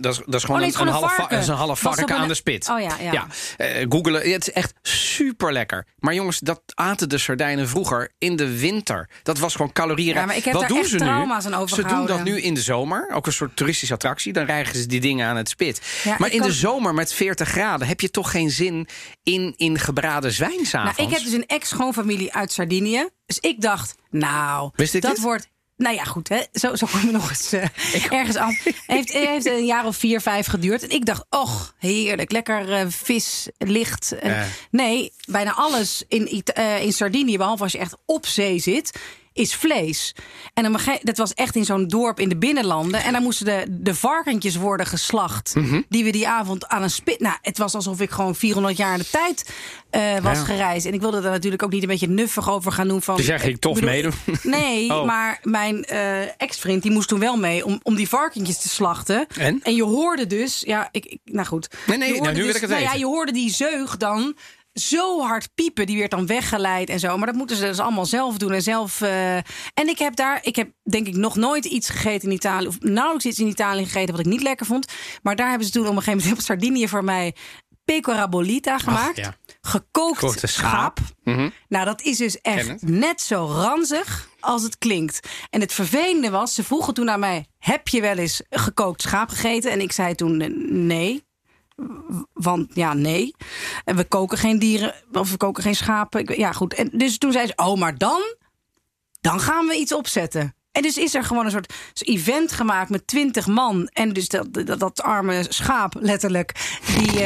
een half varken aan de spit. Oh ja. Googelen, het is echt super lekker. Maar jongens, dat aten de Sardijnen vroeger in de winter. Dat was gewoon calorieën. Ja, maar ik heb wat daar doen echt ze trauma's nu? aan overgehouden. Ze doen dat nu in de zomer. Ook een soort toeristische attractie. Dan rijgen ze die dingen aan het spit. Ja, maar in de zomer met 40 graden heb je toch geen zin in gebraden zwijn 's avonds. Nou, ik heb dus een ex-schoonfamilie uit Sardinië. Dus ik dacht, wordt... Nou ja, goed, hè. Zo kom je nog eens ergens aan. Heeft een jaar of 4, 5 geduurd. En ik dacht, heerlijk, lekker vis, licht. Nee, bijna alles in Sardinië, behalve als je echt op zee zit, is vlees. En dat was echt in zo'n dorp in de binnenlanden. En daar moesten de varkentjes worden geslacht. Die we die avond aan een spit... Nou, het was alsof ik gewoon 400 jaar in de tijd was gereisd. En ik wilde er natuurlijk ook niet een beetje nuffig over gaan doen. Dus jij ging toch meedoen? Nee, maar mijn ex-vriend die moest toen wel mee om die varkentjes te slachten. En je hoorde dus... nou goed. Nee, nu wil ik het weten. Je hoorde die zeug dan zo hard piepen. Die werd dan weggeleid en zo. Maar dat moeten ze dus allemaal zelf doen. En zelf. En ik heb denk ik nog nooit iets gegeten in Italië. Of nauwelijks iets in Italië gegeten wat ik niet lekker vond. Maar daar hebben ze toen op een gegeven moment op Sardinië voor mij pecora bollita gemaakt. Gekookte schaap. Nou, dat is dus echt net zo ranzig als het klinkt. En het vervelende was, ze vroegen toen aan mij: heb je wel eens gekookt schaap gegeten? En ik zei toen nee. Want nee. En we koken geen dieren, of we koken geen schapen. Ja, goed. En dus toen zei ze, maar dan gaan we iets opzetten. En dus is er gewoon een soort event gemaakt met 20 man. En dus dat arme schaap, letterlijk, die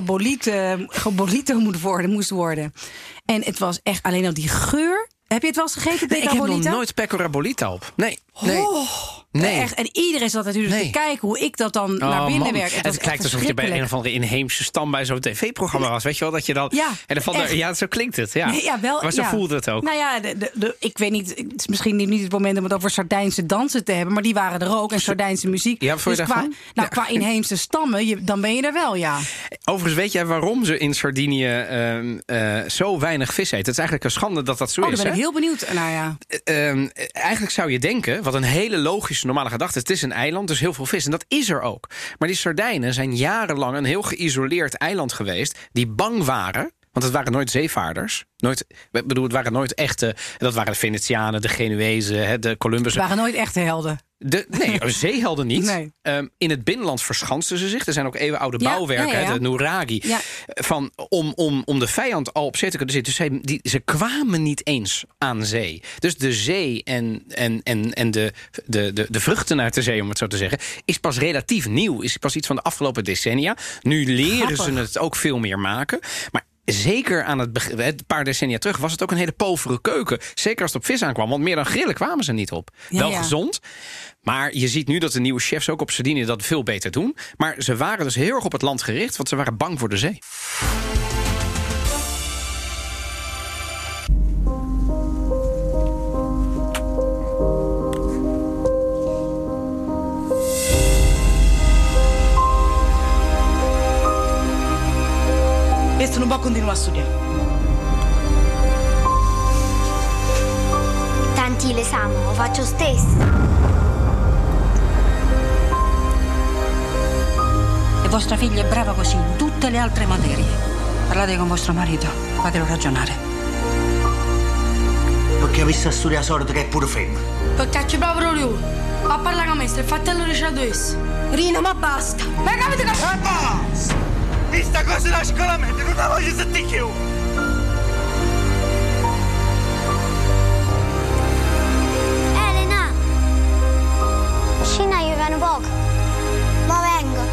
gebolito moest worden. En het was echt alleen al die geur. Heb je het wel eens gegeten, pecora bollita? Ik heb nog nooit pecora bollita op. Nee. Echt. En iedereen zat natuurlijk te kijken hoe ik dat dan naar binnen werk. Het lijkt alsof je bij een of andere inheemse stam bij zo'n tv-programma was. Weet je wel, dat je dan... zo klinkt het. Ja, nee, wel, maar zo voelde het ook. Nou ja, ik weet niet, het is misschien niet het moment om het over Sardijnse dansen te hebben, maar die waren er ook. En Sardijnse muziek. Ja, dus qua inheemse stammen, dan ben je er wel, ja. Overigens, weet jij waarom ze in Sardinië zo weinig vis eten? Het is eigenlijk een schande dat zo is. Daar ben ik heel benieuwd naar, ja. Eigenlijk zou je denken, wat een hele logische normale gedachte. Het is een eiland, dus heel veel vis. En dat is er ook. Maar die Sardijnen zijn jarenlang een heel geïsoleerd eiland geweest, die bang waren. Want het waren nooit zeevaarders. Het waren nooit echte. Dat waren de Venetianen, de Genuezen, de Columbus. Het waren nooit echte helden. Zeehelden niet. Nee. In het binnenland verschansten ze zich. Er zijn ook eeuwenoude bouwwerken, de Nuraghi. Ja. Om de vijand al op zee te kunnen zitten. Dus ze kwamen niet eens aan zee. Dus de zee en de vruchten uit de zee, om het zo te zeggen, is pas relatief nieuw. Is pas iets van de afgelopen decennia. Nu leren ze het ook veel meer maken. Maar zeker aan het paar decennia terug was het ook een hele povere keuken. Zeker als het op vis aankwam, want meer dan grillen kwamen ze niet op. Wel gezond, maar je ziet nu dat de nieuwe chefs ook op Sardinië dat veel beter doen. Maar ze waren dus heel erg op het land gericht, want ze waren bang voor de zee. Questo non può continuare a studiare. Tanti l'esame, lo faccio stesso. E vostra figlia è brava così in tutte le altre materie. Parlate con vostro marito, fatelo ragionare. Perché avesse a studiare solito che è pure femmina. Perché c'è proprio lui. Ma parla con me, il fratello Ricciardo es. Rino, ma basta. Ma capite che... Basta! Questa cosa da scolamento non la voglio sentire più. Elena! Scina, io vengo poco. Ma vengo.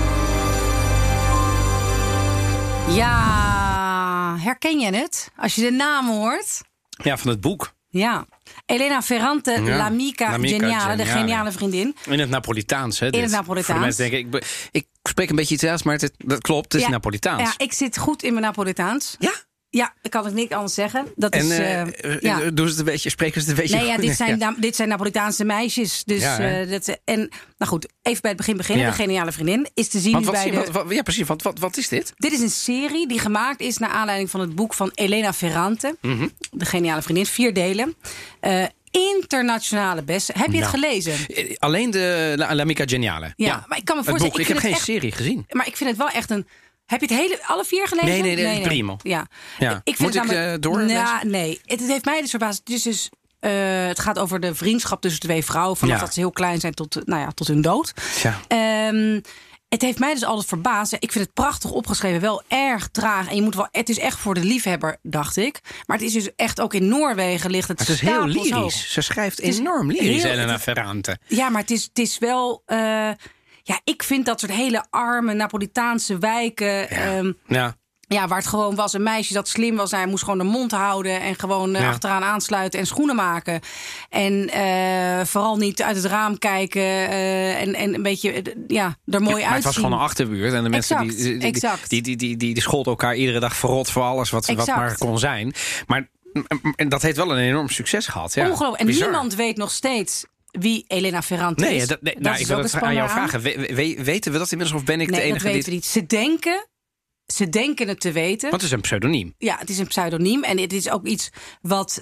Ja, herken je het? Als je de naam hoort. Ja, van het boek. Ja. Elena Ferrante, l'amica geniale, de geniale vriendin. In het Napolitaans, hè? In het Napolitaans. Voor de mensen denken, ik spreek een beetje Italiaans, maar dat klopt, het is Napolitaans. Ja, ik zit goed in mijn Napolitaans. Ja? Ja, ik kan het niet anders zeggen. Dat En is, doen ze het een beetje, spreken ze het een beetje? Nee, ja, goed? dit zijn Napolitaanse meisjes. Dus, Ja, nou goed, even bij het begin beginnen. Ja. De Geniale Vriendin is te zien Want nu bij ja, precies. Wat is dit? Dit is een serie die gemaakt is naar aanleiding van het boek van Elena Ferrante. De Geniale Vriendin, 4 delen. Internationale best. Heb je het gelezen? Alleen de L'Amica Geniale. Ja, maar ik kan me het voorstellen... boek. Ik heb geen serie gezien. Maar ik vind het wel echt een... Heb je het alle 4 gelezen? Nee, prima. Ja. Ja. Ik vind Moet ik door? Nee, het heeft mij dus verbaasd. Dus het gaat over de vriendschap tussen 2 vrouwen. Vanaf dat ze heel klein zijn tot hun dood. Ja. Het heeft mij dus altijd verbaasd. Ik vind het prachtig opgeschreven, wel erg traag. En je moet wel, het is echt voor de liefhebber, dacht ik. Maar het is dus echt ook in Noorwegen ligt het. Het is heel stapels hoog. lyrisch. Ze schrijft enorm lyrisch, Elena Ferrante. Ja, maar het is wel... ik vind dat soort hele arme Napolitaanse wijken... Ja, waar het gewoon was een meisje dat slim was. Hij moest gewoon de mond houden en gewoon achteraan aansluiten en schoenen maken. En vooral niet uit het raam kijken en een beetje er mooi uitzien. Maar het was gewoon een achterbuurt. En de mensen die scholden elkaar iedere dag verrot voor alles wat maar kon zijn. Maar dat heeft wel een enorm succes gehad. Ja. Ongelooflijk. En bizar. Niemand weet nog steeds wie Elena Ferrante is. Ik wil het aan jou vragen. Weten we dat inmiddels of ben ik de enige dat weten we niet. Ze denken het te weten. Want het is een pseudoniem. Ja, het is een pseudoniem. En het is ook iets wat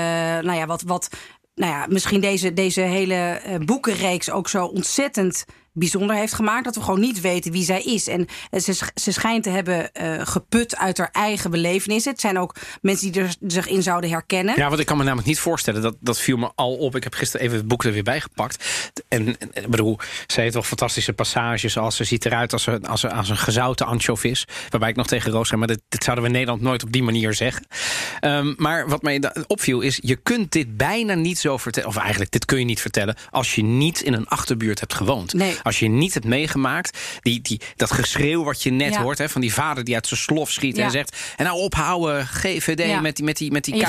misschien deze hele boekenreeks ook zo ontzettend bijzonder heeft gemaakt. Dat we gewoon niet weten wie zij is. En ze schijnt te hebben geput uit haar eigen belevenissen. Het zijn ook mensen die er zich in zouden herkennen. Ja, want ik kan me namelijk niet voorstellen. Dat viel me al op. Ik heb gisteren even het boek er weer bij gepakt. En ik bedoel, zij heeft wel fantastische passages. Als ze ziet eruit als een gezouten anchovis. Waarbij ik nog tegen Roos zei, maar dit zouden we in Nederland nooit op die manier zeggen. Maar wat mij opviel is, je kunt dit bijna niet zo vertellen. Of eigenlijk, dit kun je niet vertellen als je niet in een achterbuurt hebt gewoond. Nee. Als je niet hebt meegemaakt, dat geschreeuw wat je net hoort, hè, van die vader die uit zijn slof schiet en zegt, en nou ophouden, GVD met die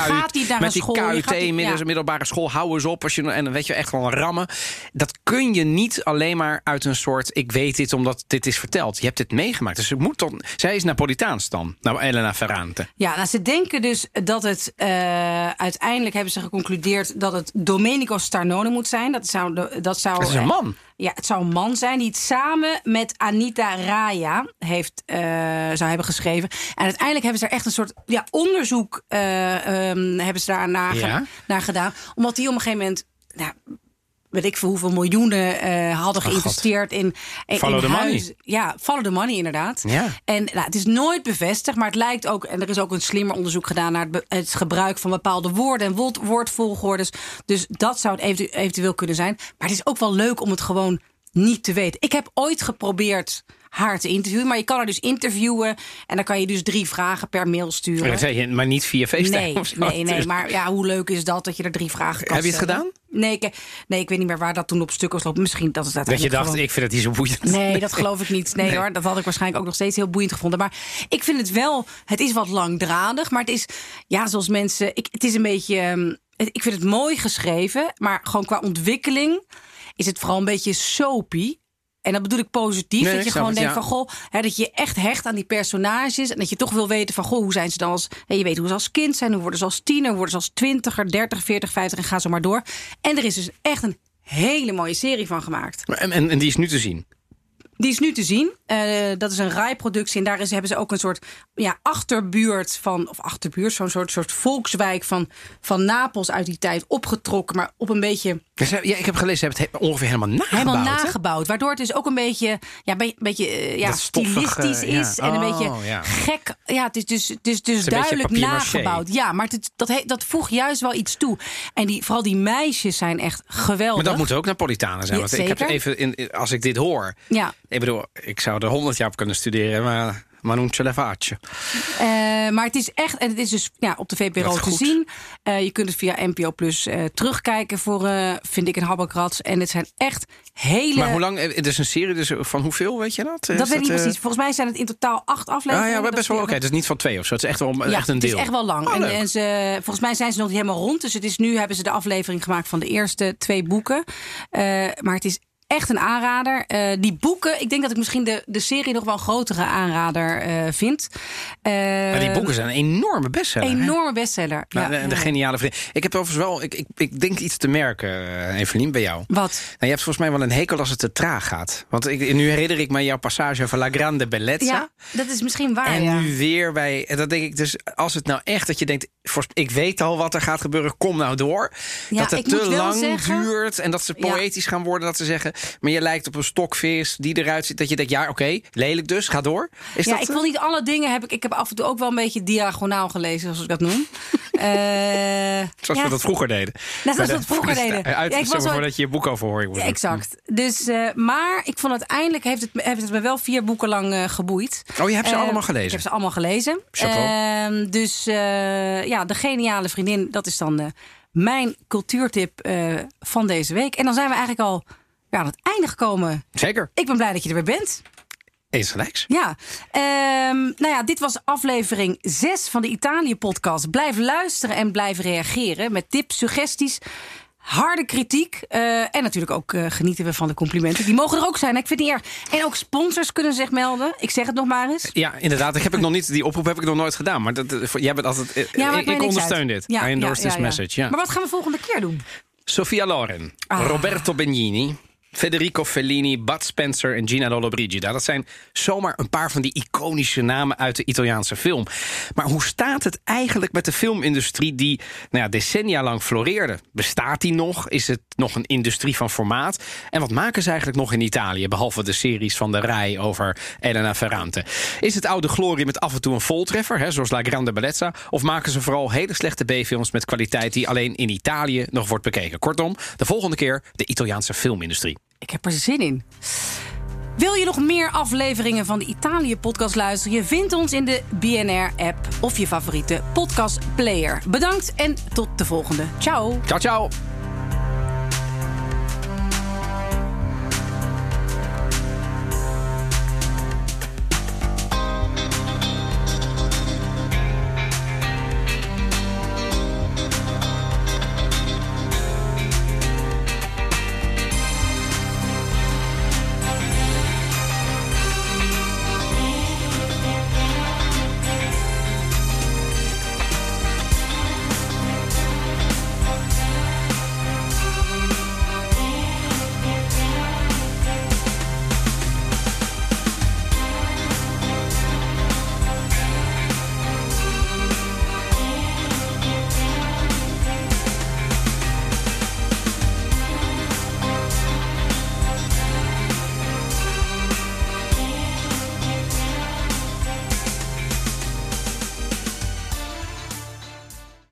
KUT, middelbare school, hou eens op. En dan weet je echt wel een rammen. Dat kun je niet alleen maar uit een soort, ik weet dit omdat dit is verteld. Je hebt dit meegemaakt. Dus zij is Napolitaans dan, nou Elena Ferrante. Ja, ze denken dus dat het, uiteindelijk hebben ze geconcludeerd dat het Domenico Starnone moet zijn. Dat is een man. Ja, het zou een man zijn die het samen met Anita Raja zou hebben geschreven. En uiteindelijk hebben ze er echt een soort onderzoek hebben ze daar naar gedaan. Omdat die op een gegeven moment, weet ik veel hoeveel miljoenen hadden geïnvesteerd in Follow the money. Ja, follow the money inderdaad. Ja. En het is noohet bevestigd, maar het lijkt ook, en er is ook een slimmer onderzoek gedaan naar het gebruik van bepaalde woorden en woordvolgordes. Dus dat zou het eventueel kunnen zijn. Maar het is ook wel leuk om het gewoon niet te weten. Ik heb ooit geprobeerd haar te interviewen, maar je kan haar dus interviewen en dan kan je dus 3 vragen per mail sturen. Dat zei je, maar niet via FaceTime of zo. Nee, maar hoe leuk is dat je er 3 vragen kan Heb je het stellen? gedaan? Nee, ik weet niet meer waar dat toen op stuk was lopen. Misschien dat het uiteindelijk dat je dacht, ik vind het niet zo boeiend. Nee, dat geloof ik niet. Nee hoor, dat had ik waarschijnlijk ook nog steeds heel boeiend gevonden. Maar ik vind het wel, het is wat langdradig, maar het is, zoals mensen, het is een beetje, ik vind het mooi geschreven, maar gewoon qua ontwikkeling is het vooral een beetje soapy. En dat bedoel ik positief. Dat je gewoon denkt van, dat je echt hecht aan die personages. En dat je toch wil weten van, hoe zijn ze dan als... je weet hoe ze als kind zijn, hoe worden ze als tiener, hoe worden ze als 20er, 30, 40, 50 en ga zo maar door. En er is dus echt een hele mooie serie van gemaakt. En die is nu te zien? Die is nu te zien. Dat is een RAI-productie. En daar hebben ze ook een soort achterbuurt zo'n soort volkswijk van Napels uit die tijd opgetrokken. Maar op een beetje... Ja, ik heb gelezen, ze hebben het ongeveer helemaal nagebouwd. Waardoor het dus ook een beetje, stilistisch is. En een beetje gek. Ja, het is dus duidelijk nagebouwd. Ja, maar dat voegt juist wel iets toe. En vooral die meisjes zijn echt geweldig. Maar dat moeten ook Napolitanen zijn. Want ik heb even, als ik dit hoor... Ja. Ik bedoel, ik zou er 100 jaar op kunnen studeren, maar non ce la faccio. Maar het is echt, en het is dus op de VPRO te zien. Je kunt het via NPO Plus terugkijken voor, vind ik, een habbekrats. En het zijn echt hele... Maar hoe lang, het is een serie, dus van hoeveel, weet je dat? Dat weet ik niet precies. Volgens mij zijn het in totaal 8 afleveringen. Ja, maar best wel oké. Het is niet van 2 of zo. Het is echt wel echt een deel. Het is echt wel lang. En volgens mij zijn ze nog niet helemaal rond. Dus nu hebben ze de aflevering gemaakt van de eerste 2 boeken. Maar het is Echt een aanrader. Die boeken, ik denk dat ik misschien de serie nog wel een grotere aanrader vind. Maar die boeken zijn een enorme bestseller. Enorme bestseller. Ja, de geniale vriend. Ik heb overigens wel, ik denk iets te merken, Evelien, bij jou. Wat? Nou, je hebt volgens mij wel een hekel als het te traag gaat. Want nu herinner ik me jouw passage over La Grande Bellezza. Ja, dat is misschien waar, En nu weer bij, en dat denk ik dus, als het nou echt dat je denkt, ik weet al wat er gaat gebeuren, kom nou door. Ja, dat het te lang duurt en dat ze poëtisch gaan worden, dat ze zeggen, maar je lijkt op een stokvis die eruit ziet, dat je denkt, ja, oké, lelijk dus, ga door. Is dat, ik wil niet alle dingen ik heb af en toe ook wel een beetje diagonaal gelezen, zoals ik dat noem. Zoals we dat vroeger deden. Net zoals we dat vroeger deden. Voordat je je boek overhoor. Ja, exact. Dus, maar ik vond uiteindelijk heeft het me wel 4 boeken lang geboeid. Oh, je hebt ze allemaal gelezen? Ik heb ze allemaal gelezen. Dus de geniale vriendin, dat is dan mijn cultuurtip van deze week. En dan zijn we eigenlijk al aan het einde gekomen. Zeker. Ik ben blij dat je er weer bent. Eens gelijks. Ja. Dit was aflevering 6 van de Italië-podcast. Blijf luisteren en blijf reageren met tips, suggesties, harde kritiek. En natuurlijk ook genieten we van de complimenten. Die mogen er ook zijn, ik vind het niet erg. En ook sponsors kunnen zich melden. Ik zeg het nog maar eens. Ja, inderdaad. Die oproep heb ik nog nooit gedaan. Maar jij bent altijd... ik ondersteun dit. I endorse this message. Ja. Maar wat gaan we volgende keer doen? Sofia Loren, Roberto Benigni, Federico Fellini, Bud Spencer en Gina Lollobrigida. Dat zijn zomaar een paar van die iconische namen uit de Italiaanse film. Maar hoe staat het eigenlijk met de filmindustrie die decennia lang floreerde? Bestaat die nog? Is het nog een industrie van formaat? En wat maken ze eigenlijk nog in Italië, behalve de series van de Rai over Elena Ferrante? Is het oude glorie met af en toe een voltreffer, zoals La Grande Bellezza? Of maken ze vooral hele slechte B-films met kwaliteit die alleen in Italië nog wordt bekeken? Kortom, de volgende keer de Italiaanse filmindustrie. Ik heb er zin in. Wil je nog meer afleveringen van de Italië-podcast luisteren? Je vindt ons in de BNR-app of je favoriete podcastplayer. Bedankt en tot de volgende. Ciao. Ciao, ciao.